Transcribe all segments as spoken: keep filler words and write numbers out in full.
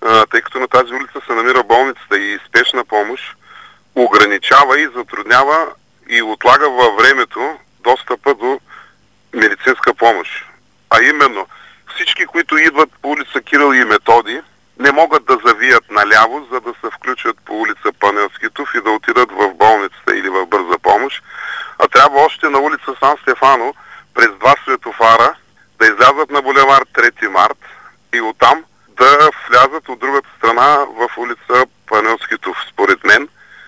а, тъй като на тази улица се намира болницата и спешна помощ, ограничава и затруднява и отлага във времето достъпа до медицинска помощ. А именно, всички, които идват по улица Кирил и Методи, не могат да завият наляво, за да се включат по улица Панайот Хитов и да отидат в болницата или в бърза помощ, а трябва още на улица Сан Стефано през два светофара да излязат на булевар Трети март и оттам да влязат от другата страна в улица Панайот Хитов. Според мен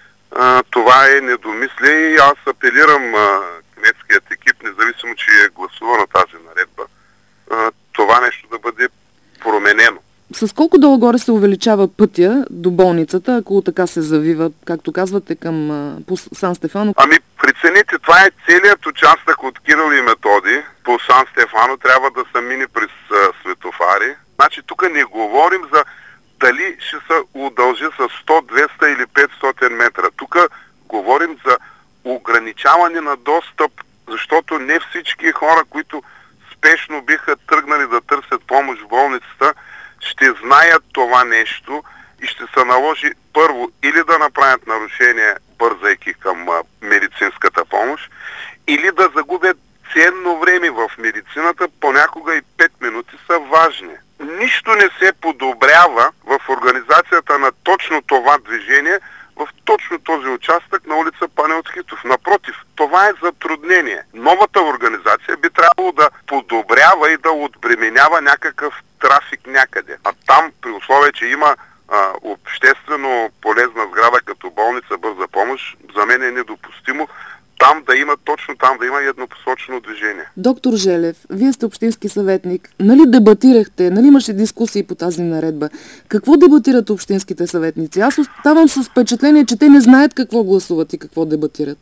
а, това е недомислие и аз апелирам а, кметският екип, независимо, че е гласувана тази наредба, а, това нещо да бъде променено. С колко долу-горе се увеличава пътя до болницата, ако така се завива, както казвате, към по Сан Стефано? Ами, прецените, това е целият участък от Кирил и Методи по Сан Стефано, трябва да се мине през а, светофари. Значи, тук не говорим за дали ще се удължи с сто, двеста или петстотин метра. Тук говорим за ограничаване на достъп, защото не всички хора, които спешно биха тръгнали да търсят помощ в болницата, ще знаят това нещо и ще се наложи първо или да направят нарушение, бързайки към а, медицинската помощ, или да загубят ценно време в медицината, понякога и пет минути са важни. Нищо не се подобрява в организацията на точно това движение, в точно този участък на улица Панайот Хитов. Напротив, това е затруднение. Новата организация би трябвало да подобрява и да отбременява някакъв трафик някъде. А там, при условие, че има а, обществено полезна сграда като болница бърза помощ, за мен е недопустимо там да има, точно там да има еднопосочно движение. Доктор Желев, вие сте общински съветник. Нали дебатирахте, нали имаше дискусии по тази наредба? Какво дебатират общинските съветници? Аз оставам с впечатление, че те не знаят какво гласуват и какво дебатират.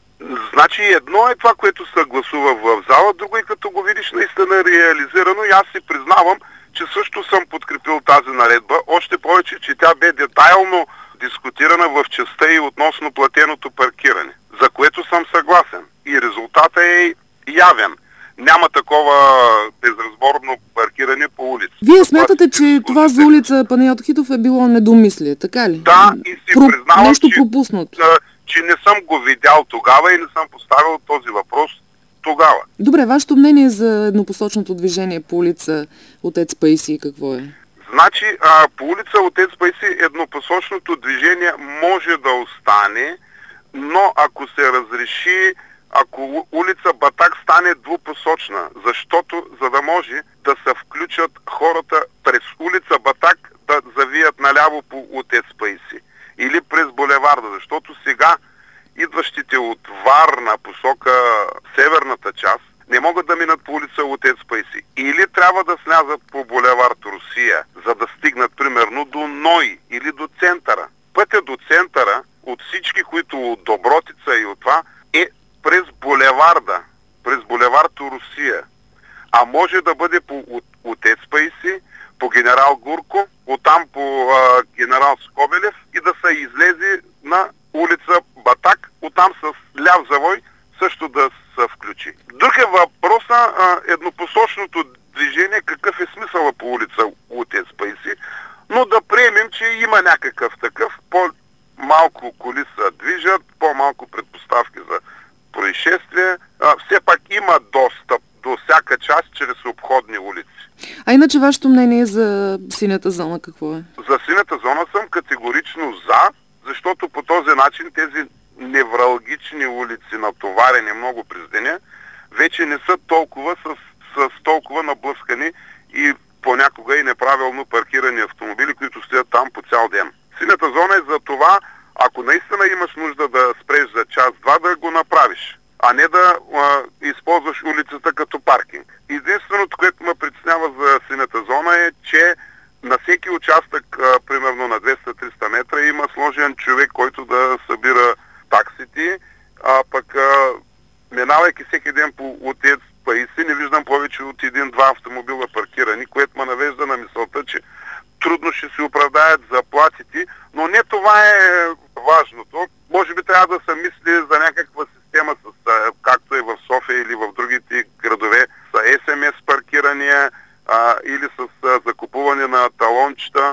Значи едно е това, което се гласува в зала, друго е като го видиш наистина реализирано и аз си признавам, че също съм подкрепил тази наредба, още повече, че тя бе детайлно дискутирана в частта и относно платеното паркиране, за което съм съгласен. И резултатът е явен. Няма такова безразборно паркиране по улица. Вие смятате, че това за улица Панайот Хитов е било недомислие, така ли? Да, и си Про... признавам, нещо че, пропуснато. че не съм го видял тогава и не съм поставил този въпрос тогава. Добре, вашето мнение за еднопосочното движение по улица Отец Паисий какво е? Значи, а, по улица Отец Паисий еднопосочното движение може да остане, но ако се разреши, ако улица Батак стане двупосочна, защото за да може да се включат хората през улица Батак да завият наляво по Отец Паисий или през булеварда, защото сега идващите от Варна посока северната част не могат да минат по улица Отец Паисий. Или трябва да слязат по булевард Русия, за да стигнат примерно до Ной или до центъра. Пътя до центъра от всички, които от Добротица и от това, е през булеварда, през булевард Русия. А може да бъде по Отец Паисий, по генерал Гурко, оттам по а, генерал Скобелев и да се излезе на улица Батак, оттам с ляв завой също да се включи. Друг е въпроса еднопосочното движение, какъв е смисъла по улица Отец Паисий, но да приемем, че има някакъв такъв, по-малко коли се движат, по-малко предпоставки за происшествие, а, все пак има достъп до всяка част чрез обходни улици. А иначе вашето мнение за синята зона какво е? За синята зона съм категорично за, защото по този начин тези невралгични улици, натоварени много през деня, вече не са толкова с, с толкова наблъскани и понякога и неправилно паркирани автомобили, които стоят там по цял ден. Синята зона е за това, ако наистина имаш нужда да спреш за час-два, да го направиш, а не да а, използваш улицата като паркинг. Единственото, което ме притеснява за синята зона е, че на всеки участък, а, примерно на двеста-триста метра, има сложен човек, който да събира таксите, а пък а, минавайки всеки ден по Отец Паисий, не виждам повече от един-два автомобила паркирани, което ме навежда на мисълта, че трудно ще се оправдаят заплатите, но не това е важното. Може би трябва да се мисли за някаква система, с, както е в София или в другите градове, с ес ем ес паркирания а, или с а, закупуване на талончета,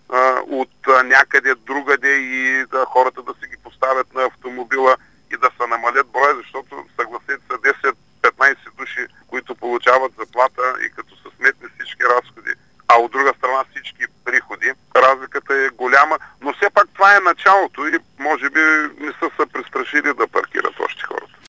от някъде другаде и да, хората да си ги поставят на автомобила и да се намалят броя, защото съгласете се десет-петнайсет души, които получават заплата и като се сметне всички разходи, а от друга страна всички приходи, разликата е голяма, но все пак това е началото и може би не са се престрашили да паркират още хора.